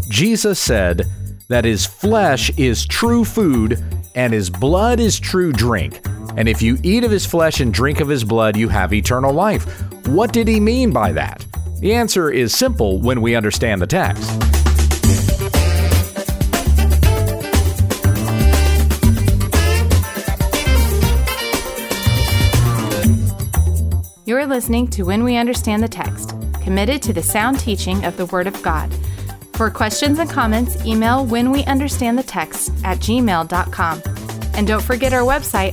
Jesus said that his flesh is true food and his blood is true drink. And if you eat of his flesh and drink of his blood, you have eternal life. What did he mean by that? The answer is simple when we understand the text. You're listening to When We Understand the Text, committed to the sound teaching of the Word of God. For questions and comments, email whenweunderstandthetext@gmail.com. And don't forget our website,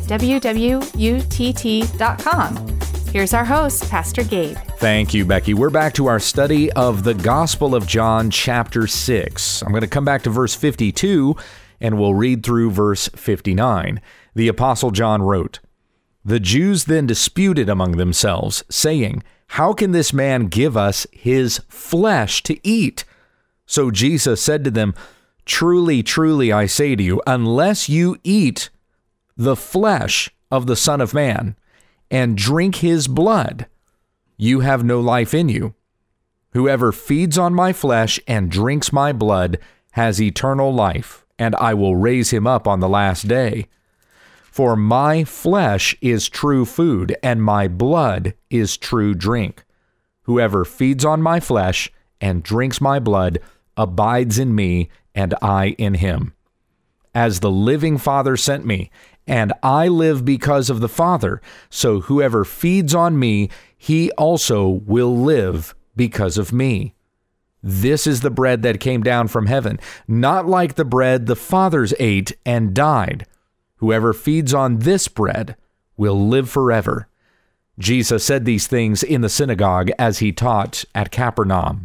www.utt.com. Here's our host, Pastor Gabe. Thank you, Becky. We're back to our study of the Gospel of John, chapter 6. I'm going to come back to verse 52, and we'll read through verse 59. The Apostle John wrote, "The Jews then disputed among themselves, saying, 'How can this man give us his flesh to eat?' So Jesus said to them, 'Truly, truly, I say to you, unless you eat the flesh of the Son of Man and drink his blood, you have no life in you. Whoever feeds on my flesh and drinks my blood has eternal life, and I will raise him up on the last day. For my flesh is true food, and my blood is true drink. Whoever feeds on my flesh and drinks my blood abides in me, and I in him. As the living Father sent me, and I live because of the Father, so whoever feeds on me, he also will live because of me. This is the bread that came down from heaven, not like the bread the fathers ate and died. Whoever feeds on this bread will live forever.' Jesus said these things in the synagogue as he taught at Capernaum."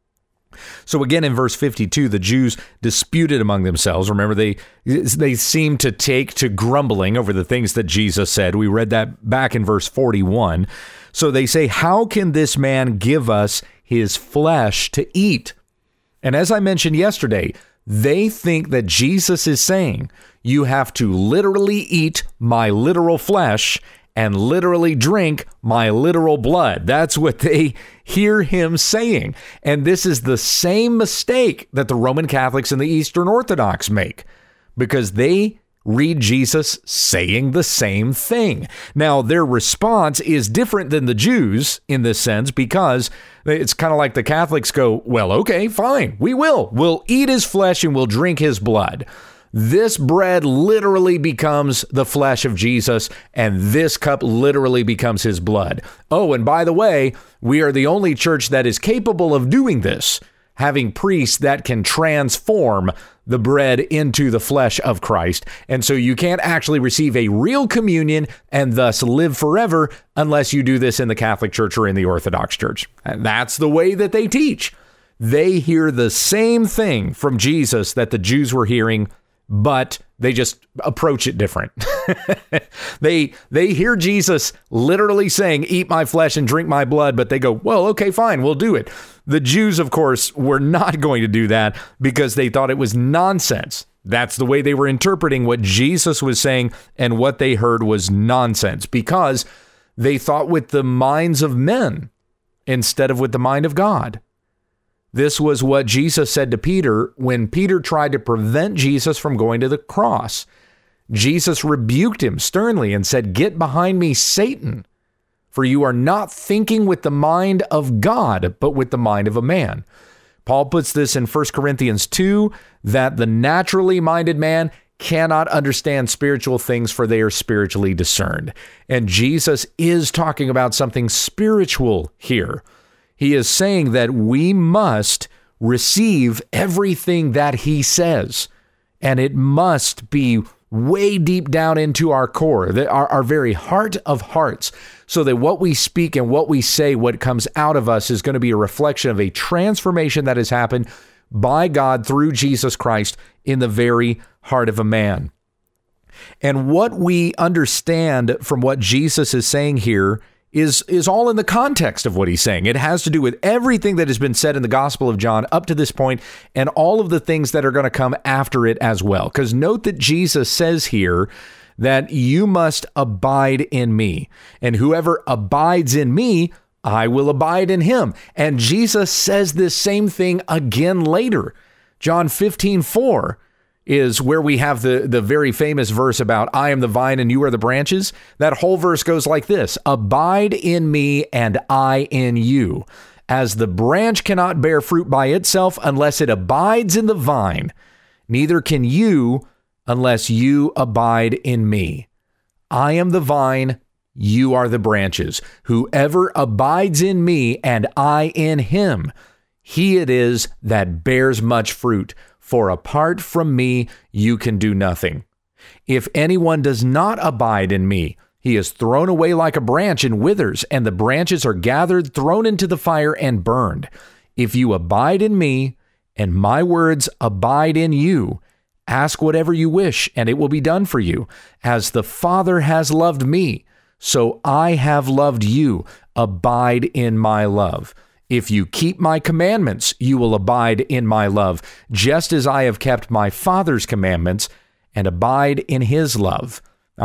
So again, in verse 52, the Jews disputed among themselves. Remember, they seemed to take to grumbling over the things that Jesus said. We read that back in verse 41. So they say, "How can this man give us his flesh to eat?" And as I mentioned yesterday, they think that Jesus is saying, you have to literally eat my literal flesh and literally drink my literal blood. That's what they hear him saying. And this is the same mistake that the Roman Catholics and the Eastern Orthodox make, because they read Jesus saying the same thing. Now, their response is different than the Jews in this sense, because it's kind of like the Catholics go, well, okay, fine, we'll eat his flesh and we'll drink his blood. This bread literally becomes the flesh of Jesus, and this cup literally becomes his blood. Oh, and by the way, we are the only church that is capable of doing this, having priests that can transform the bread into the flesh of Christ. And so you can't actually receive a real communion and thus live forever unless you do this in the Catholic Church or in the Orthodox Church. And that's the way that they teach. They hear the same thing from Jesus that the Jews were hearing, but they just approach it different. They hear Jesus literally saying, eat my flesh and drink my blood, but they go, well, okay, fine, we'll do it. The Jews, of course, were not going to do that because they thought it was nonsense. That's the way they were interpreting what Jesus was saying, and what they heard was nonsense, because they thought with the minds of men instead of with the mind of God. This was what Jesus said to Peter when Peter tried to prevent Jesus from going to the cross. Jesus rebuked him sternly and said, "Get behind me, Satan, for you are not thinking with the mind of God, but with the mind of a man." Paul puts this in 1 Corinthians 2, that the naturally minded man cannot understand spiritual things, for they are spiritually discerned. And Jesus is talking about something spiritual here. He is saying that we must receive everything that he says, and it must be way deep down into our core, our very heart of hearts, so that what we speak and what we say, what comes out of us, is going to be a reflection of a transformation that has happened by God through Jesus Christ in the very heart of a man. And what we understand from what Jesus is saying here is all in the context of what he's saying. It has to do with everything that has been said in the Gospel of John up to this point, and all of the things that are going to come after it as well. Because note that Jesus says here that you must abide in me, and whoever abides in me, I will abide in him. And Jesus says this same thing again later. John 15:4 is where we have the very famous verse about I am the vine and you are the branches. That whole verse goes like this: abide in me and I in you. As the branch cannot bear fruit by itself unless it abides in the vine, neither can you unless you abide in me. I am the vine, you are the branches. Whoever abides in me and I in him, he it is that bears much fruit. For apart from me, you can do nothing. If anyone does not abide in me, he is thrown away like a branch and withers, and the branches are gathered, thrown into the fire, and burned. If you abide in me, and my words abide in you, ask whatever you wish, and it will be done for you. As the Father has loved me, so I have loved you. Abide in my love. If you keep my commandments, you will abide in my love, just as I have kept my Father's commandments and abide in his love.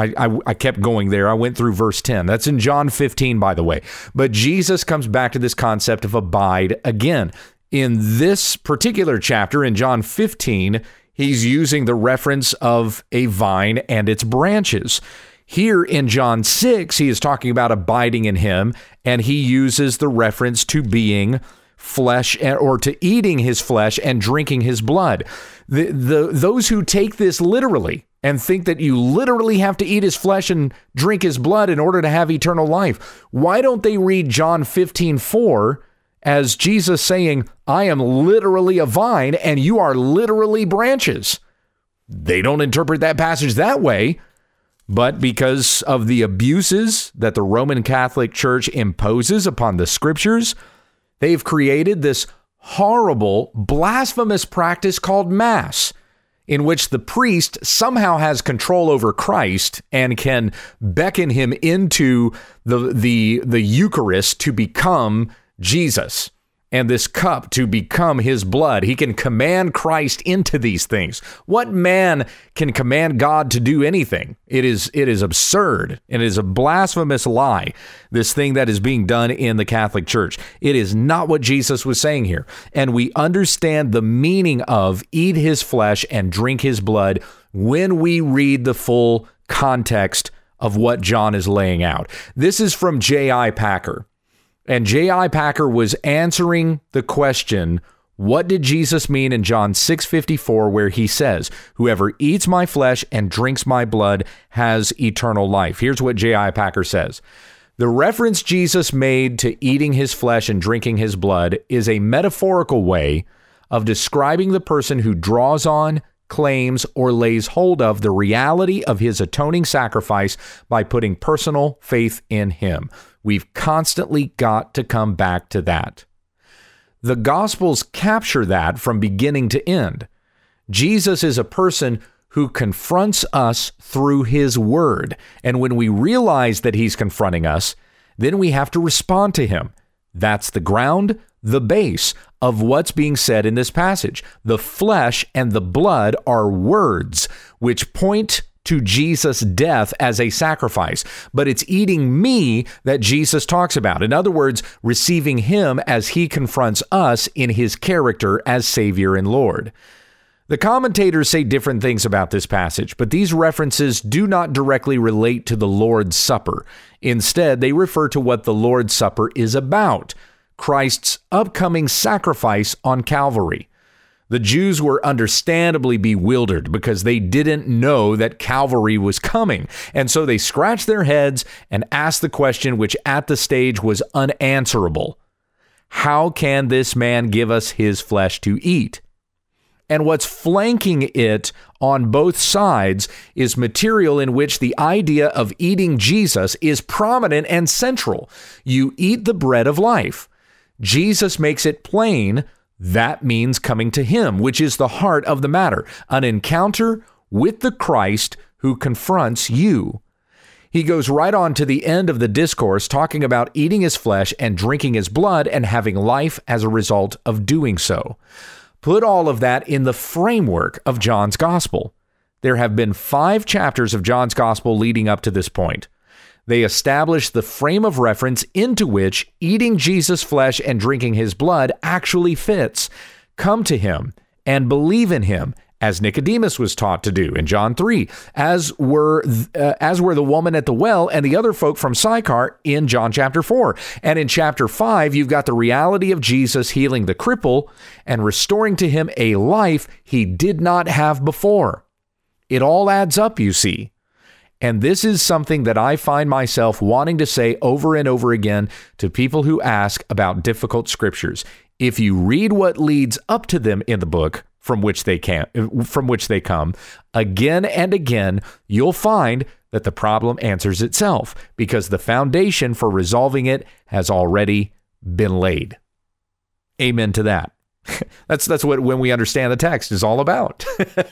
I kept going there. I went through verse 10. That's in John 15, by the way. But Jesus comes back to this concept of abide again. In this particular chapter, in John 15, he's using the reference of a vine and its branches. Here in John 6, he is talking about abiding in him, and he uses the reference to being flesh or to eating his flesh and drinking his blood. Those who take this literally and think that you literally have to eat his flesh and drink his blood in order to have eternal life, why don't they read John 15:4 as Jesus saying, I am literally a vine and you are literally branches? They don't interpret that passage that way. But because of the abuses that the Roman Catholic Church imposes upon the scriptures, they've created this horrible, blasphemous practice called Mass, in which the priest somehow has control over Christ and can beckon him into the Eucharist to become Jesus, and this cup to become his blood. He can command Christ into these things. What man can command God to do anything? It is absurd, and it is a blasphemous lie, this thing that is being done in the Catholic Church. It is not what Jesus was saying here. And we understand the meaning of eat his flesh and drink his blood when we read the full context of what John is laying out. This is from J.I. Packer. And J.I. Packer was answering the question, what did Jesus mean in John 6:54, where he says, whoever eats my flesh and drinks my blood has eternal life? Here's what J.I. Packer says. The reference Jesus made to eating his flesh and drinking his blood is a metaphorical way of describing the person who draws on, claims, or lays hold of the reality of his atoning sacrifice by putting personal faith in him. We've constantly got to come back to that. The Gospels capture that from beginning to end. Jesus is a person who confronts us through his word. And when we realize that he's confronting us, then we have to respond to him. That's the ground, the base of what's being said in this passage. The flesh and the blood are words which point to Jesus' death as a sacrifice, but it's eating me that Jesus talks about. In other words, receiving him as he confronts us in his character as Savior and Lord. The commentators say different things about this passage, but these references do not directly relate to the Lord's Supper. Instead, they refer to what the Lord's Supper is about, Christ's upcoming sacrifice on Calvary. The Jews were understandably bewildered because they didn't know that Calvary was coming. And so they scratched their heads and asked the question which at the stage was unanswerable. How can this man give us his flesh to eat? And what's flanking it on both sides is material in which the idea of eating Jesus is prominent and central. You eat the bread of life. Jesus makes it plain that means coming to him, which is the heart of the matter, an encounter with the Christ who confronts you. He goes right on to the end of the discourse, talking about eating his flesh and drinking his blood and having life as a result of doing so. Put all of that in the framework of John's gospel. There have been 5 chapters of John's gospel leading up to this point. They establish the frame of reference into which eating Jesus' flesh and drinking his blood actually fits. Come to him and believe in him, as Nicodemus was taught to do in John 3, as were the woman at the well and the other folk from Sychar in John chapter 4. And in chapter 5, you've got the reality of Jesus healing the cripple and restoring to him a life he did not have before. It all adds up, you see. And this is something that I find myself wanting to say over and over again to people who ask about difficult scriptures. If you read what leads up to them in the book, from which they come, again and again, you'll find that the problem answers itself because the foundation for resolving it has already been laid. Amen to that. That's what when we understand the text is all about.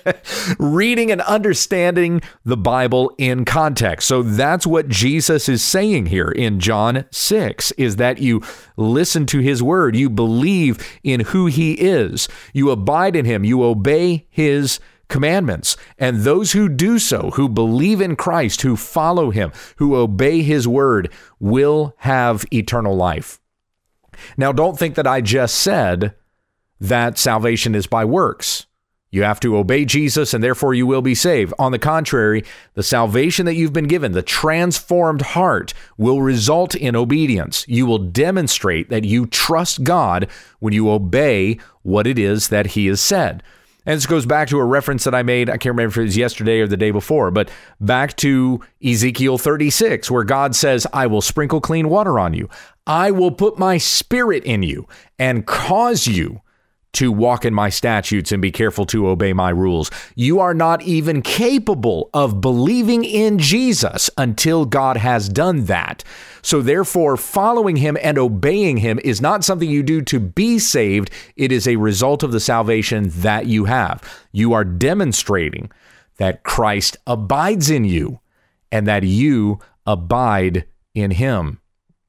Reading and understanding the Bible in context. So that's what Jesus is saying here in John 6, is that you listen to his word, you believe in who he is, you abide in him, you obey his commandments. And those who do so, who believe in Christ, who follow him, who obey his word, will have eternal life. Now, don't think that I just said that salvation is by works. You have to obey Jesus and therefore you will be saved. On the contrary, the salvation that you've been given, the transformed heart, will result in obedience. You will demonstrate that you trust God when you obey what it is that he has said. And this goes back to a reference that I made, I can't remember if it was yesterday or the day before, but back to Ezekiel 36, where God says, I will sprinkle clean water on you. I will put my spirit in you and cause you to walk in my statutes and be careful to obey my rules. You are not even capable of believing in Jesus until God has done that. So therefore, following him and obeying him is not something you do to be saved. It is a result of the salvation that you have. You are demonstrating that Christ abides in you and that you abide in him.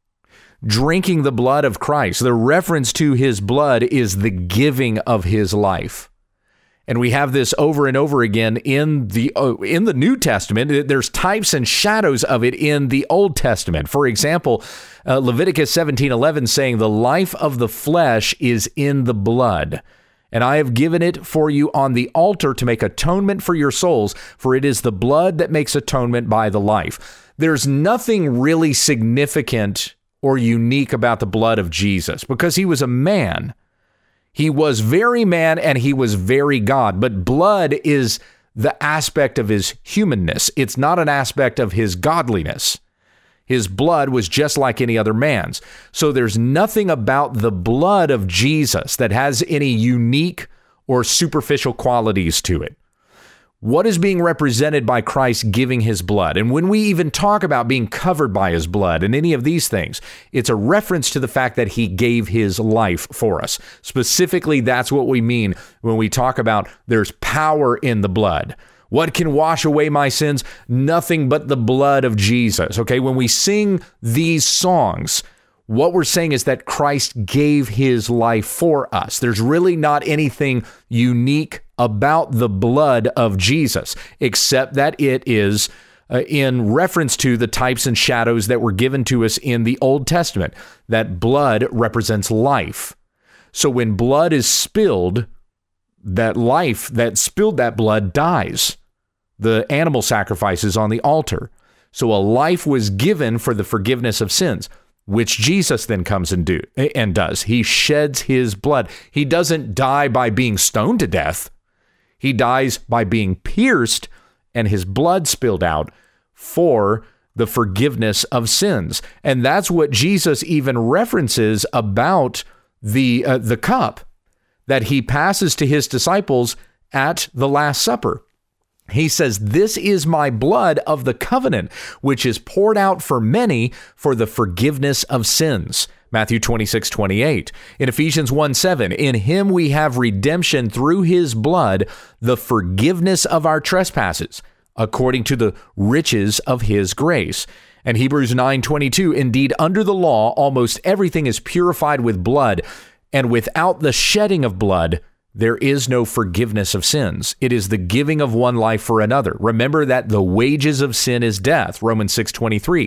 Drinking the blood of Christ. The reference to his blood is the giving of his life. And we have this over and over again in the New Testament. There's types and shadows of it in the Old Testament. For example, Leviticus 17:11 saying, the life of the flesh is in the blood. And I have given it for you on the altar to make atonement for your souls, for it is the blood that makes atonement by the life. There's nothing really significant or unique about the blood of Jesus because he was a man. He was very man and he was very God, but blood is the aspect of his humanness. It's not an aspect of his godliness. His blood was just like any other man's. So there's nothing about the blood of Jesus that has any unique or superficial qualities to it. What is being represented by Christ giving his blood? And when we even talk about being covered by his blood and any of these things, it's a reference to the fact that he gave his life for us. Specifically, that's what we mean when we talk about there's power in the blood. What can wash away my sins? Nothing but the blood of Jesus. Okay, when we sing these songs, what we're saying is that Christ gave his life for us. There's really not anything unique about the blood of Jesus, except that it is in reference to the types and shadows that were given to us in the Old Testament. That blood represents life. So when blood is spilled, that life that spilled that blood dies. The animal sacrifices on the altar. So a life was given for the forgiveness of sins, which Jesus then comes and does. He sheds his blood. He doesn't die by being stoned to death. He dies by being pierced and his blood spilled out for the forgiveness of sins. And that's what Jesus even references about the cup that he passes to his disciples at the Last Supper. He says, this is my blood of the covenant, which is poured out for many for the forgiveness of sins. Matthew 26:28. In Ephesians 1:7, in him we have redemption through his blood, the forgiveness of our trespasses, according to the riches of his grace. And Hebrews 9:22, indeed, under the law, almost everything is purified with blood, and without the shedding of blood, there is no forgiveness of sins. It is the giving of one life for another. Remember that the wages of sin is death, Romans 6:23.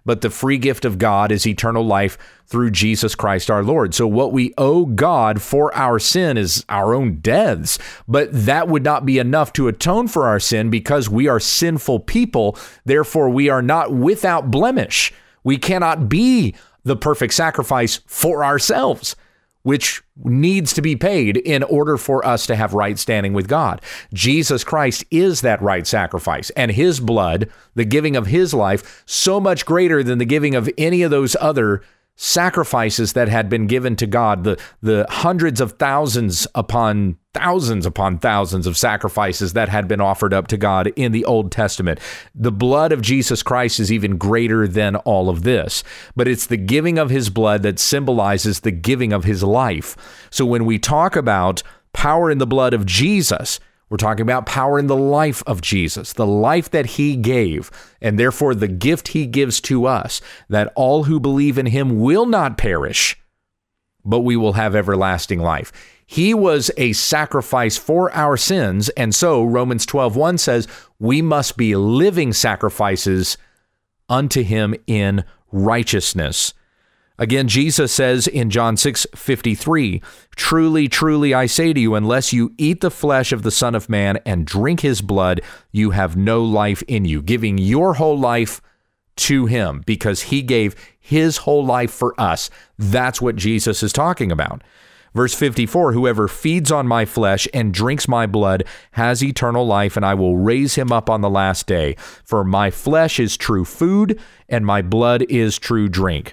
but the free gift of God is eternal life through Jesus Christ our Lord. So what we owe God for our sin is our own deaths, but that would not be enough to atone for our sin because we are sinful people. Therefore, we are not without blemish. We cannot be the perfect sacrifice for ourselves, which needs to be paid in order for us to have right standing with God. Jesus Christ is that right sacrifice, and his blood, the giving of his life, so much greater than the giving of any of those other sacrifices that had been given to God, the hundreds of thousands upon thousands of sacrifices that had been offered up to God in the Old Testament. The blood of Jesus Christ is even greater than all of this, but it's the giving of his blood that symbolizes the giving of his life. So when we talk about power in the blood of Jesus, we're talking about power in the life of Jesus, the life that he gave, and therefore the gift he gives to us, that all who believe in him will not perish, but we will have everlasting life. He was a sacrifice for our sins, and so Romans 12:1 says we must be living sacrifices unto him in righteousness. Again, Jesus says in John 6:53, "Truly, truly, I say to you, unless you eat the flesh of the Son of Man and drink his blood, you have no life in you," giving your whole life to him because he gave his whole life for us. That's what Jesus is talking about. Verse 54, "Whoever feeds on my flesh and drinks my blood has eternal life, and I will raise him up on the last day. For my flesh is true food, and my blood is true drink."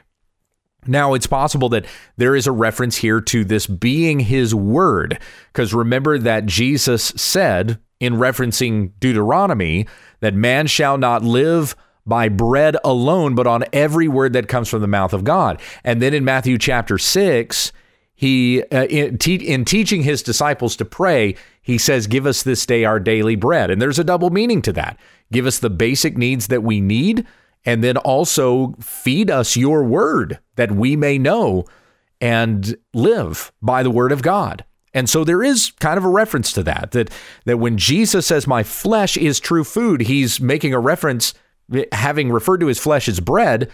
Now, it's possible that there is a reference here to this being his word, because remember that Jesus said, in referencing Deuteronomy, that man shall not live by bread alone, but on every word that comes from the mouth of God. And then in Matthew chapter 6, he, in teaching his disciples to pray, he says, "Give us this day our daily bread." And there's a double meaning to that. Give us the basic needs that we need, and then also feed us your word that we may know and live by the word of God. And so there is kind of a reference to that when Jesus says, "My flesh is true food," he's making a reference, having referred to his flesh as bread,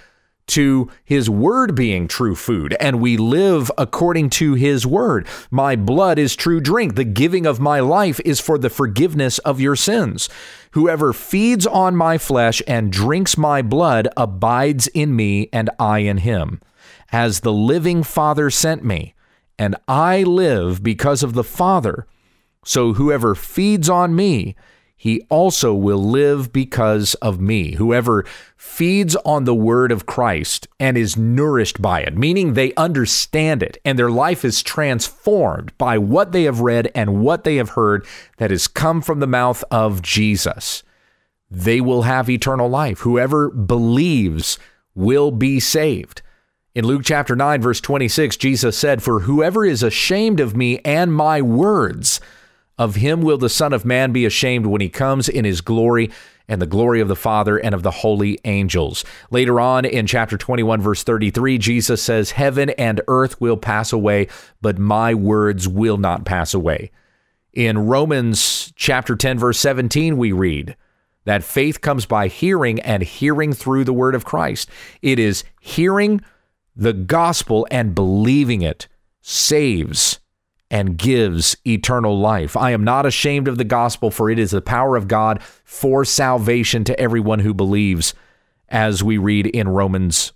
to his word being true food, and we live according to his word. "My blood is true drink. The giving of my life is for the forgiveness of your sins. Whoever feeds on my flesh and drinks my blood abides in me, and I in him. As the living Father sent me, and I live because of the Father, so whoever feeds on me, he also will live because of me." Whoever feeds on the word of Christ and is nourished by it, meaning they understand it and their life is transformed by what they have read and what they have heard that has come from the mouth of Jesus, they will have eternal life. Whoever believes will be saved. In Luke chapter 9, verse 26, Jesus said, "For whoever is ashamed of me and my words, of him will the Son of Man be ashamed when he comes in his glory and the glory of the Father and of the holy angels." Later on in chapter 21, verse 33, Jesus says, "Heaven and earth will pass away, but my words will not pass away." In Romans chapter 10, verse 17, we read that faith comes by hearing, and hearing through the word of Christ. It is hearing the gospel and believing it saves and gives eternal life. "I am not ashamed of the gospel, for it is the power of God for salvation to everyone who believes," as we read in Romans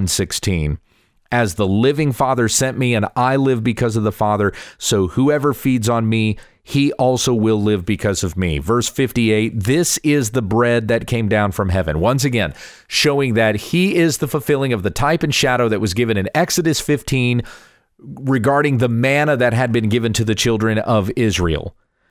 1:16. "As the living Father sent me, and I live because of the Father, so whoever feeds on me, he also will live because of me." Verse 58, "This is the bread that came down from heaven." Once again, showing that he is the fulfilling of the type and shadow that was given in Exodus 15, regarding the manna that had been given to the children of Israel.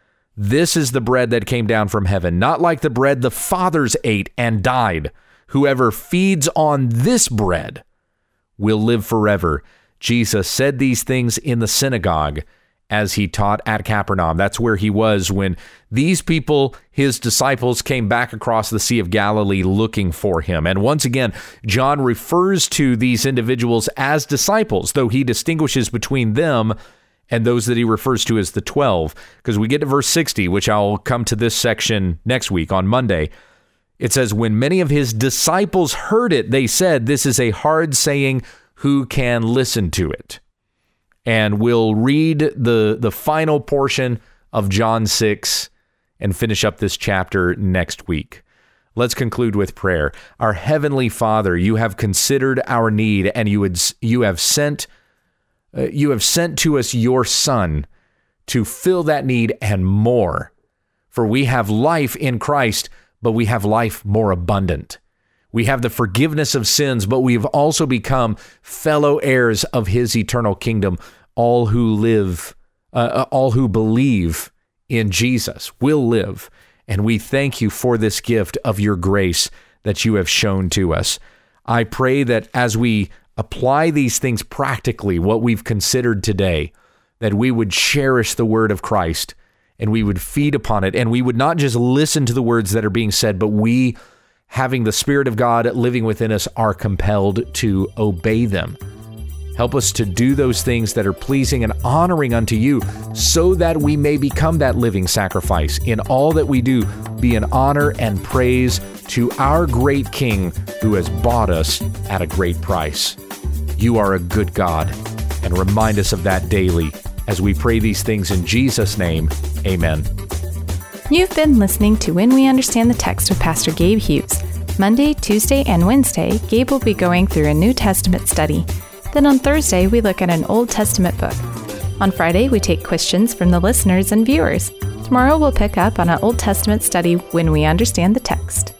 "This is the bread that came down from heaven, not like the bread the fathers ate and died. Whoever feeds on this bread will live forever." Jesus said these things in the synagogue as he taught at Capernaum. That's where he was when these people, his disciples, came back across the Sea of Galilee looking for him. And once again, John refers to these individuals as disciples, though he distinguishes between them and those that he refers to as the 12. Because we get to verse 60, which I'll come to this section next week on Monday. It says, when many of his disciples heard it, they said, this is a hard saying, who can listen to it? And we'll read the final portion of John 6 and finish up this chapter next week. Let's conclude with prayer. Our Heavenly Father, you have considered our need, and you have sent to us your Son to fill that need and more. For we have life in Christ, but we have life more abundant. We have the forgiveness of sins, but we have also become fellow heirs of his eternal kingdom. All who believe in Jesus will live. And we thank you for this gift of your grace that you have shown to us. I pray that as we apply these things practically, what we've considered today, that we would cherish the word of Christ and we would feed upon it, and we would not just listen to the words that are being said, but we, having the Spirit of God living within us, are compelled to obey them. Help us to do those things that are pleasing and honoring unto you, so that we may become that living sacrifice. In all that we do, be an honor and praise to our great King who has bought us at a great price. You are a good God, and remind us of that daily as we pray these things in Jesus' name. Amen. You've been listening to When We Understand the Text with Pastor Gabe Hughes. Monday, Tuesday, and Wednesday, Gabe will be going through a New Testament study. Then on Thursday, we look at an Old Testament book. On Friday, we take questions from the listeners and viewers. Tomorrow, we'll pick up on an Old Testament study when we understand the text.